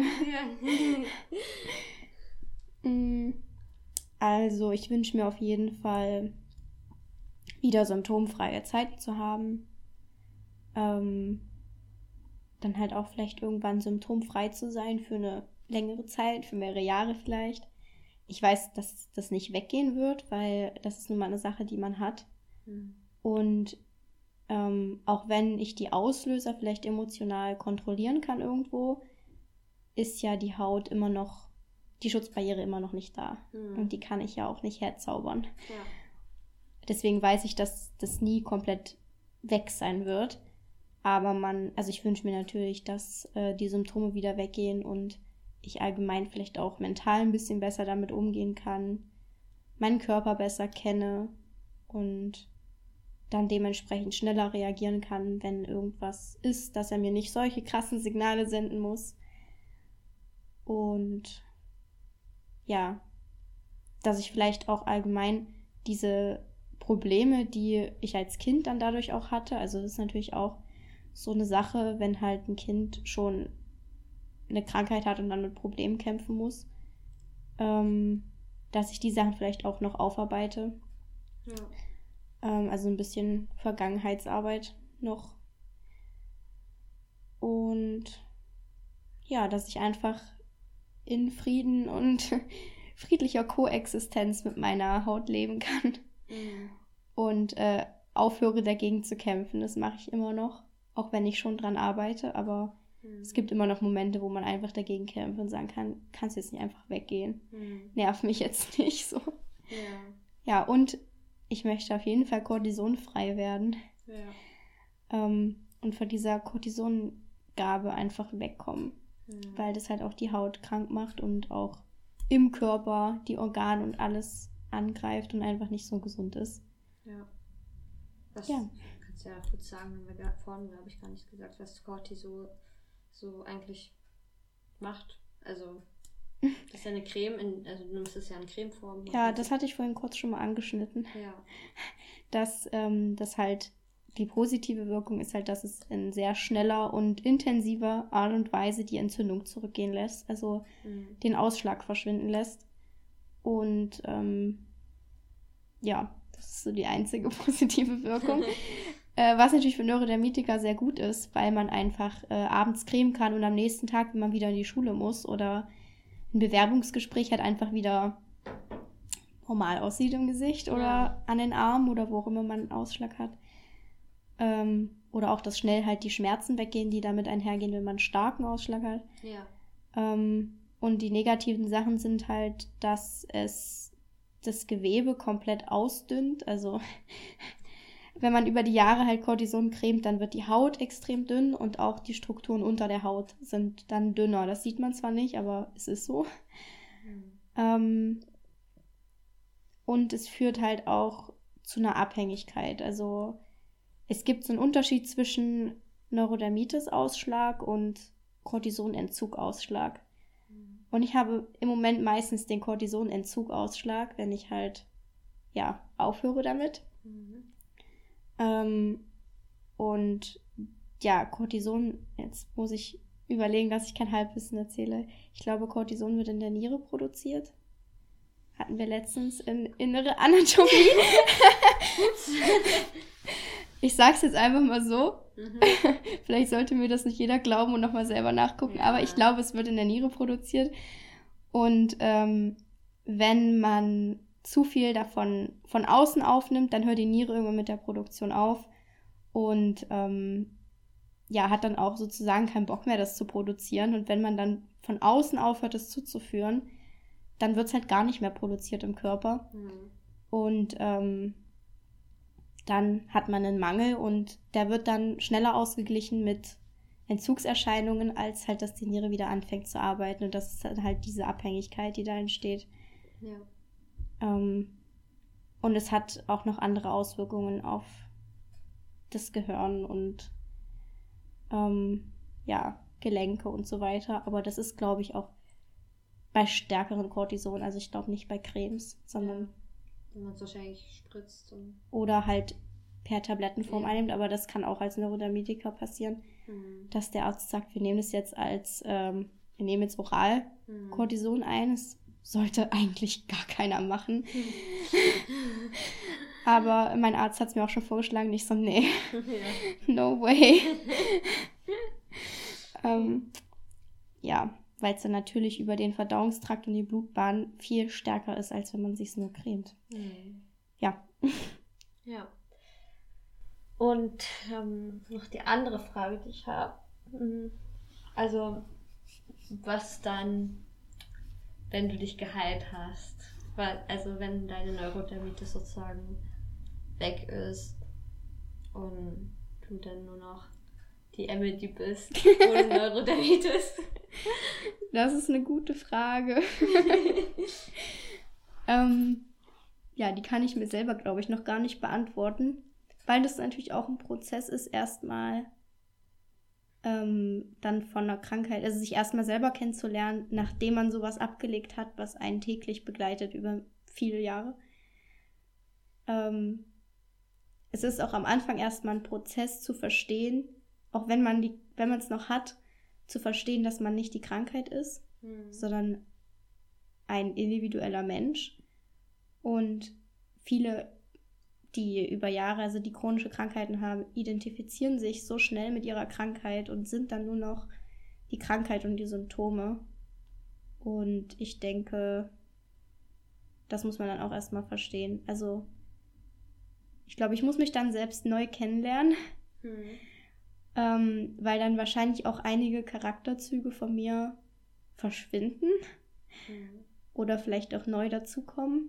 Ja. Also, ich wünsche mir auf jeden Fall, wieder symptomfreie Zeiten zu haben. Dann halt auch vielleicht irgendwann symptomfrei zu sein für eine längere Zeit, für mehrere Jahre vielleicht. Ich weiß, dass das nicht weggehen wird, weil das ist nun mal eine Sache, die man hat. Und auch wenn ich die Auslöser vielleicht emotional kontrollieren kann irgendwo, ist ja die Haut immer noch, die Schutzbarriere immer noch nicht da. Und die kann ich ja auch nicht herzaubern. Ja. Deswegen weiß ich, dass das nie komplett weg sein wird. Aber ich wünsche mir natürlich, dass die Symptome wieder weggehen und ich allgemein vielleicht auch mental ein bisschen besser damit umgehen kann, meinen Körper besser kenne und dann dementsprechend schneller reagieren kann, wenn irgendwas ist, dass er mir nicht solche krassen Signale senden muss. Und ja, dass ich vielleicht auch allgemein diese Probleme, die ich als Kind dann dadurch auch hatte, also das ist natürlich auch so eine Sache, wenn halt ein Kind schon eine Krankheit hat und dann mit Problemen kämpfen muss, dass ich die Sachen vielleicht auch noch aufarbeite. Ja. Also ein bisschen Vergangenheitsarbeit noch. Und ja, dass ich einfach in Frieden und friedlicher Koexistenz mit meiner Haut leben kann. Und aufhöre dagegen zu kämpfen. Das mache ich immer noch, auch wenn ich schon dran arbeite, aber es gibt immer noch Momente, wo man einfach dagegen kämpft und sagen kann, kannst du jetzt nicht einfach weggehen. Nerv mich jetzt nicht so. Ja, und ich möchte auf jeden Fall kortisonfrei werden. Und von dieser Cortisongabe einfach wegkommen. Weil das halt auch die Haut krank macht und auch im Körper die Organe und alles angreift und einfach nicht so gesund ist. Ja. Das kannst du ja kurz sagen, wenn wir vorhin, habe ich gar nicht gesagt, was Cortisol so eigentlich macht. Also, das ist ja eine Creme, also du nimmst es ja in Cremeform. Ja, das hatte ich vorhin kurz schon mal angeschnitten. Ja. Dass halt die positive Wirkung ist halt, dass es in sehr schneller und intensiver Art und Weise die Entzündung zurückgehen lässt, also den Ausschlag verschwinden lässt. Und das ist so die einzige positive Wirkung. Was natürlich für Neurodermitiker sehr gut ist, weil man einfach abends cremen kann und am nächsten Tag, wenn man wieder in die Schule muss oder ein Bewerbungsgespräch hat, einfach wieder normal aussieht im Gesicht oder an den Armen oder wo auch immer man einen Ausschlag hat. Oder auch, dass schnell halt die Schmerzen weggehen, die damit einhergehen, wenn man einen starken Ausschlag hat. Ja. Und die negativen Sachen sind halt, dass es das Gewebe komplett ausdünnt. Also wenn man über die Jahre halt Cortison cremt, dann wird die Haut extrem dünn und auch die Strukturen unter der Haut sind dann dünner. Das sieht man zwar nicht, aber es ist so. Und es führt halt auch zu einer Abhängigkeit. Also es gibt so einen Unterschied zwischen Neurodermitis-Ausschlag und Cortisonentzug-Ausschlag. Und ich habe im Moment meistens den Cortisonentzug-Ausschlag, wenn ich halt, aufhöre damit. Und Cortison, jetzt muss ich überlegen, dass ich kein Halbwissen erzähle. Ich glaube, Cortison wird in der Niere produziert. Hatten wir letztens in innere Anatomie. Ich sag's jetzt einfach mal so. Vielleicht sollte mir das nicht jeder glauben und nochmal selber nachgucken. Aber ich glaube, es wird in der Niere produziert. Und wenn man zu viel davon von außen aufnimmt, dann hört die Niere irgendwann mit der Produktion auf und hat dann auch sozusagen keinen Bock mehr, das zu produzieren. Und wenn man dann von außen aufhört, das zuzuführen, dann wird es halt gar nicht mehr produziert im Körper. Und dann hat man einen Mangel und der wird dann schneller ausgeglichen mit Entzugserscheinungen, als halt, dass die Niere wieder anfängt zu arbeiten. Und das ist dann halt diese Abhängigkeit, die da entsteht. Ja. Und es hat auch noch andere Auswirkungen auf das Gehirn und Gelenke und so weiter. Aber das ist, glaube ich, auch bei stärkeren Cortison. Also ich glaube nicht bei Cremes, sondern wenn man es wahrscheinlich spritzt. Oder halt per Tablettenform einnimmt, aber das kann auch als Neurodermitiker passieren, dass der Arzt sagt, wir nehmen das jetzt wir nehmen jetzt oral Cortison ein. Das sollte eigentlich gar keiner machen. Aber mein Arzt hat es mir auch schon vorgeschlagen, ich so, nee, no way. Weil es dann natürlich über den Verdauungstrakt und die Blutbahn viel stärker ist, als wenn man sich nur cremt. Ja. Ja. Und noch die andere Frage, die ich habe. Also, was dann, wenn du dich geheilt hast? Also, wenn deine Neurodermitis sozusagen weg ist und du dann nur noch die Emily bist, ohne Neurodermitis. Das ist eine gute Frage. Die kann ich mir selber, glaube ich, noch gar nicht beantworten, weil das natürlich auch ein Prozess ist, erstmal dann von einer Krankheit, also sich erstmal selber kennenzulernen, nachdem man sowas abgelegt hat, was einen täglich begleitet über viele Jahre. Es ist auch am Anfang erstmal ein Prozess zu verstehen, auch wenn man es noch hat, zu verstehen, dass man nicht die Krankheit ist, sondern ein individueller Mensch. Und viele, die über Jahre, also die chronische Krankheiten haben, identifizieren sich so schnell mit ihrer Krankheit und sind dann nur noch die Krankheit und die Symptome. Und ich denke, das muss man dann auch erstmal verstehen. Also ich glaube, ich muss mich dann selbst neu kennenlernen, weil dann wahrscheinlich auch einige Charakterzüge von mir verschwinden oder vielleicht auch neu dazukommen.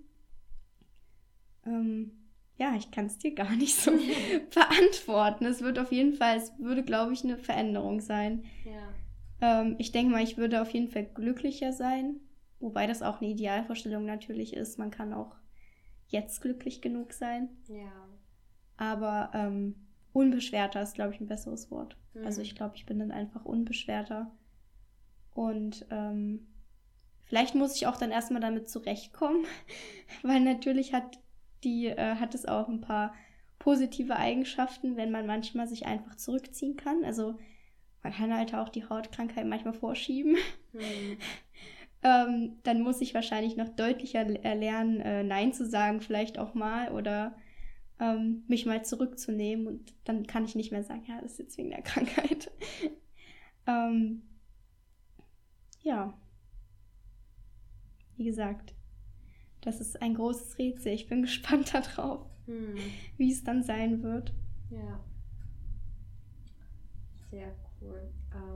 Ich kann es dir gar nicht so beantworten. Es würde, glaube ich, eine Veränderung sein. Ja. Ich denke mal, ich würde auf jeden Fall glücklicher sein, wobei das auch eine Idealvorstellung natürlich ist. Man kann auch jetzt glücklich genug sein. Ja. Aber unbeschwerter ist, glaube ich, ein besseres Wort. Also ich glaube, ich bin dann einfach unbeschwerter. Und vielleicht muss ich auch dann erstmal damit zurechtkommen, weil natürlich hat es auch ein paar positive Eigenschaften, wenn man manchmal sich einfach zurückziehen kann. Also man kann halt auch die Hautkrankheit manchmal vorschieben. Dann muss ich wahrscheinlich noch deutlicher lernen, Nein zu sagen vielleicht auch mal oder mich mal zurückzunehmen und dann kann ich nicht mehr sagen, ja, das ist jetzt wegen der Krankheit. Wie gesagt, das ist ein großes Rätsel. Ich bin gespannt darauf, wie es dann sein wird. Ja. Sehr cool.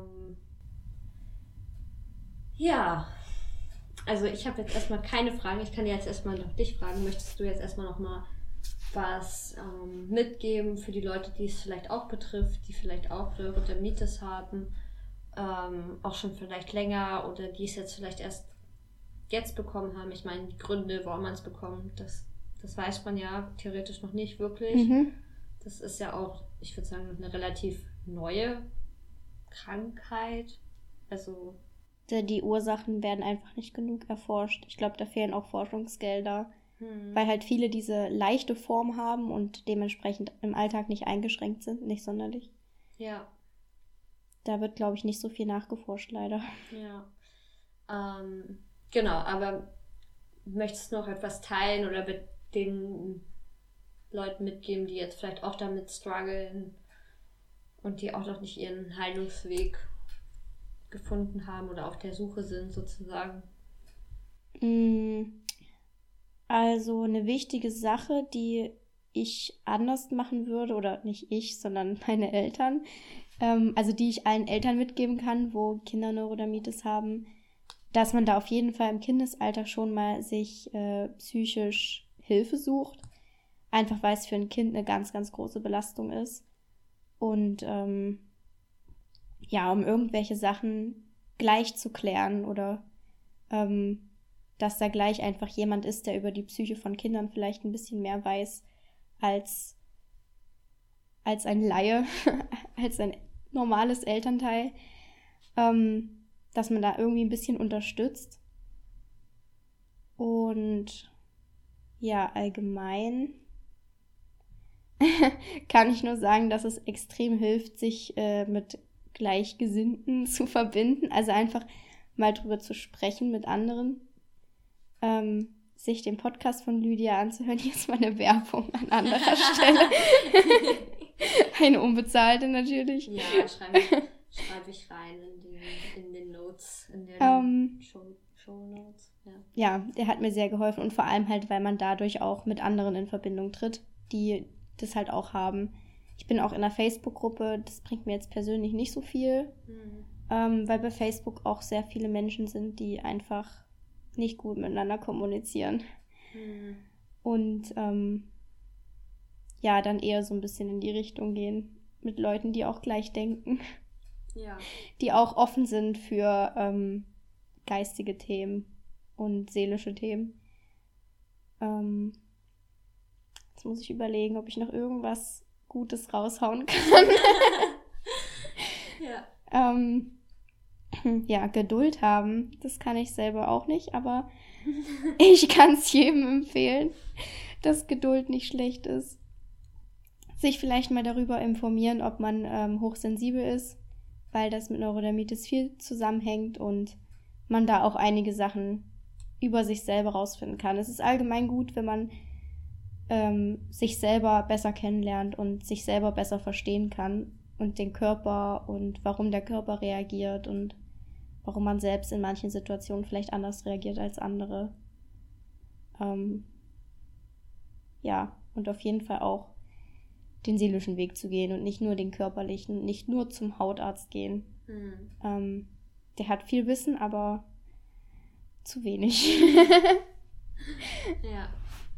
Also ich habe jetzt erstmal keine Fragen. Ich kann jetzt erstmal noch dich fragen. Möchtest du jetzt erstmal noch mal was mitgeben für die Leute, die es vielleicht auch betrifft, die vielleicht auch Neurodermitis haben, auch schon vielleicht länger oder die es jetzt vielleicht erst jetzt bekommen haben? Ich meine, die Gründe, warum man es bekommt, das weiß man ja theoretisch noch nicht wirklich. Das ist ja auch, ich würde sagen, eine relativ neue Krankheit. Also die Ursachen werden einfach nicht genug erforscht. Ich glaube, da fehlen auch Forschungsgelder, weil halt viele diese leichte Form haben und dementsprechend im Alltag nicht eingeschränkt sind, nicht sonderlich. Ja. Da wird, glaube ich, nicht so viel nachgeforscht, leider. Ja. Genau, aber möchtest du noch etwas teilen oder mit den Leuten mitgeben, die jetzt vielleicht auch damit strugglen und die auch noch nicht ihren Heilungsweg gefunden haben oder auf der Suche sind, sozusagen? Also eine wichtige Sache, die ich anders machen würde, oder nicht ich, sondern meine Eltern, also die ich allen Eltern mitgeben kann, wo Kinder Neurodermitis haben, dass man da auf jeden Fall im Kindesalter schon mal sich psychisch Hilfe sucht. Einfach weil es für ein Kind eine ganz, ganz große Belastung ist. Und ja, um irgendwelche Sachen gleich zu klären oder dass da gleich einfach jemand ist, der über die Psyche von Kindern vielleicht ein bisschen mehr weiß als ein Laie, als ein normales Elternteil, dass man da irgendwie ein bisschen unterstützt. Und ja, allgemein kann ich nur sagen, dass es extrem hilft, sich mit Gleichgesinnten zu verbinden. Also einfach mal drüber zu sprechen mit anderen. Sich den Podcast von Lydia anzuhören. Hier ist meine Werbung an anderer Stelle. Eine unbezahlte natürlich. Ja, schreibe ich rein in den Notes, in den Show Notes. Ja, der hat mir sehr geholfen und vor allem halt, weil man dadurch auch mit anderen in Verbindung tritt, die das halt auch haben. Ich bin auch in einer Facebook-Gruppe, das bringt mir jetzt persönlich nicht so viel, weil bei Facebook auch sehr viele Menschen sind, die einfach nicht gut miteinander kommunizieren. Und ja, dann eher so ein bisschen in die Richtung gehen mit Leuten, die auch gleich denken. Ja. Die auch offen sind für geistige Themen und seelische Themen. Jetzt muss ich überlegen, ob ich noch irgendwas Gutes raushauen kann. Ja. Ja, Geduld haben, das kann ich selber auch nicht, aber ich kann es jedem empfehlen, dass Geduld nicht schlecht ist. Sich vielleicht mal darüber informieren, ob man hochsensibel ist, weil das mit Neurodermitis viel zusammenhängt und man da auch einige Sachen über sich selber rausfinden kann. Es ist allgemein gut, wenn man sich selber besser kennenlernt und sich selber besser verstehen kann und den Körper und warum der Körper reagiert und warum man selbst in manchen Situationen vielleicht anders reagiert als andere. Ja, und auf jeden Fall auch den seelischen Weg zu gehen und nicht nur den körperlichen, nicht nur zum Hautarzt gehen. Der hat viel Wissen, aber zu wenig. Ja.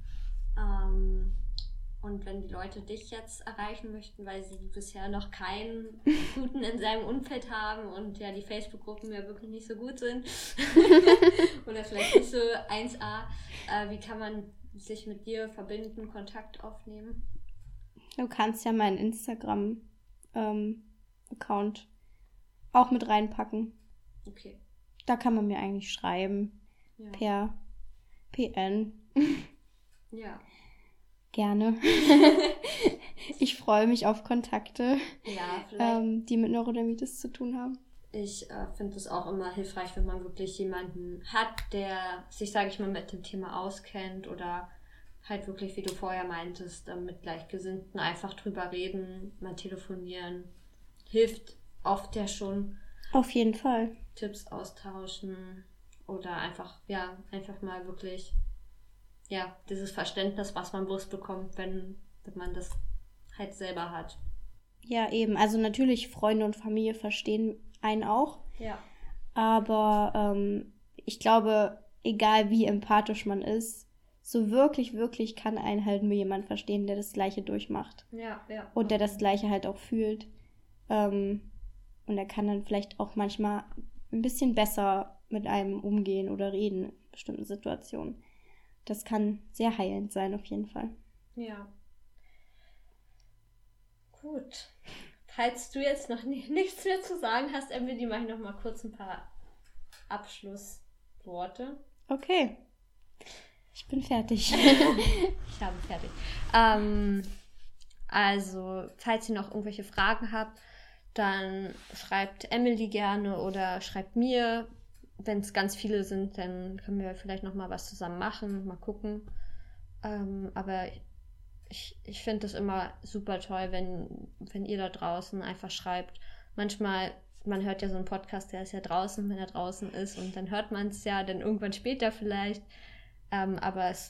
Und wenn die Leute dich jetzt erreichen möchten, weil sie bisher noch keinen Guten in seinem Umfeld haben und ja die Facebook-Gruppen ja wirklich nicht so gut sind oder vielleicht nicht so 1A, wie kann man sich mit dir verbinden, Kontakt aufnehmen? Du kannst ja meinen Instagram-Account auch mit reinpacken. Okay. Da kann man mir eigentlich schreiben. Ja. Per PN. Ja. Gerne. Ich freue mich auf Kontakte, die mit Neurodermitis zu tun haben. Ich finde es auch immer hilfreich, wenn man wirklich jemanden hat, der sich, sage ich mal, mit dem Thema auskennt oder halt wirklich, wie du vorher meintest, mit Gleichgesinnten einfach drüber reden, mal telefonieren. Hilft oft ja schon. Auf jeden Fall. Tipps austauschen oder einfach mal wirklich dieses Verständnis, was man bloß bekommt, wenn man das halt selber hat. Ja, eben. Also natürlich, Freunde und Familie verstehen einen auch. Ja. Aber ich glaube, egal wie empathisch man ist, so wirklich, wirklich kann einen halt nur jemand verstehen, der das Gleiche durchmacht. Ja. Und der das Gleiche halt auch fühlt. Und er kann dann vielleicht auch manchmal ein bisschen besser mit einem umgehen oder reden in bestimmten Situationen. Das kann sehr heilend sein, auf jeden Fall. Ja. Gut. Falls du jetzt noch nichts mehr zu sagen hast, Emily, mache ich noch mal kurz ein paar Abschlussworte. Okay. Ich bin fertig. Ich habe fertig. Also, falls ihr noch irgendwelche Fragen habt, dann schreibt Emily gerne oder schreibt mir. Wenn es ganz viele sind, dann können wir vielleicht noch mal was zusammen machen, mal gucken. Aber ich finde es immer super toll, wenn ihr da draußen einfach schreibt. Manchmal, man hört ja so einen Podcast, der ist ja draußen, wenn er draußen ist und dann hört man es ja dann irgendwann später vielleicht. Aber es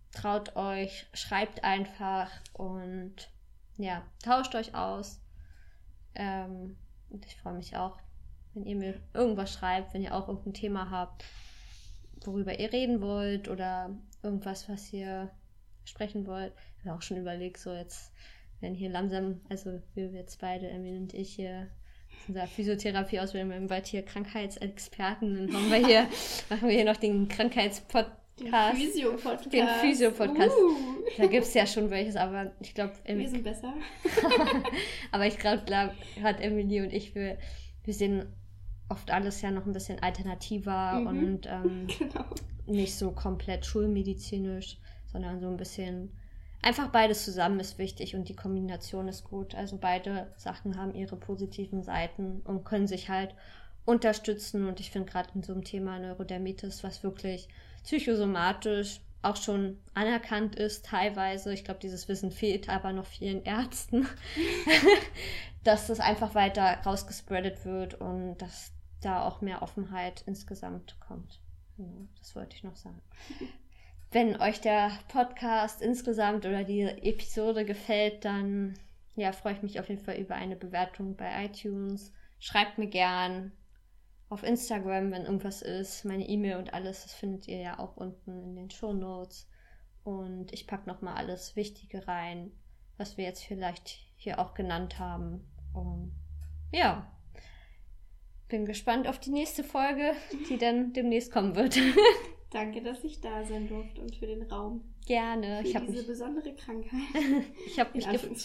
traut euch, schreibt einfach und ja, tauscht euch aus. Und ich freue mich auch, wenn ihr mir irgendwas schreibt, wenn ihr auch irgendein Thema habt, worüber ihr reden wollt oder irgendwas, was ihr sprechen wollt. Ich habe auch schon überlegt, so jetzt, wenn hier langsam, also wir jetzt beide, Emily und ich hier, unser Physiotherapie-Ausbildung, wir haben bald hier Krankheitsexperten, dann machen wir hier noch den Krankheitspodcast. Den Physio-Podcast. Da gibt es ja schon welches, aber ich glaube... Wir sind besser. Aber ich glaube, gerade Emily und ich, wir sehen oft alles ja noch ein bisschen alternativer und genau. nicht so komplett schulmedizinisch, sondern so ein bisschen... Einfach beides zusammen ist wichtig und die Kombination ist gut. Also beide Sachen haben ihre positiven Seiten und können sich halt unterstützen. Und ich finde gerade in so einem Thema Neurodermitis, was wirklich psychosomatisch auch schon anerkannt ist teilweise, ich glaube, dieses Wissen fehlt aber noch vielen Ärzten, dass das einfach weiter rausgespreadet wird und dass da auch mehr Offenheit insgesamt kommt. Ja, das wollte ich noch sagen. Wenn euch der Podcast insgesamt oder die Episode gefällt, dann ja, freue ich mich auf jeden Fall über eine Bewertung bei iTunes. Schreibt mir gern auf Instagram, wenn irgendwas ist. Meine E-Mail und alles, das findet ihr ja auch unten in den Shownotes. Und ich packe nochmal alles Wichtige rein, was wir jetzt vielleicht hier auch genannt haben. Und ja, bin gespannt auf die nächste Folge, die dann demnächst kommen wird. Danke, dass ich da sein durfte und für den Raum. Gerne. Für diese besondere Krankheit. Ich habe mich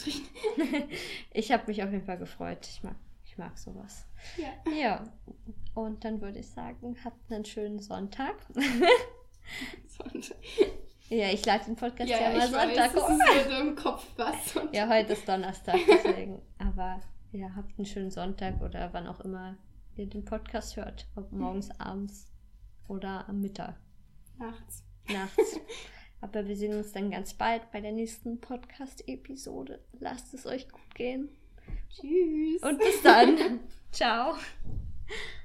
auf jeden Fall gefreut. Ich mag sowas. Ja. Und dann würde ich sagen, habt einen schönen Sonntag. Ja, ich lade den Podcast ja mal Sonntag um. Das ist so im Kopf was. Ja, heute ist Donnerstag, deswegen. Aber ja, habt einen schönen Sonntag oder wann auch immer ihr den Podcast hört. Ob morgens, abends oder am Mittag. Nachts. Aber wir sehen uns dann ganz bald bei der nächsten Podcast-Episode. Lasst es euch gut gehen. Tschüss. Und bis dann. Ciao.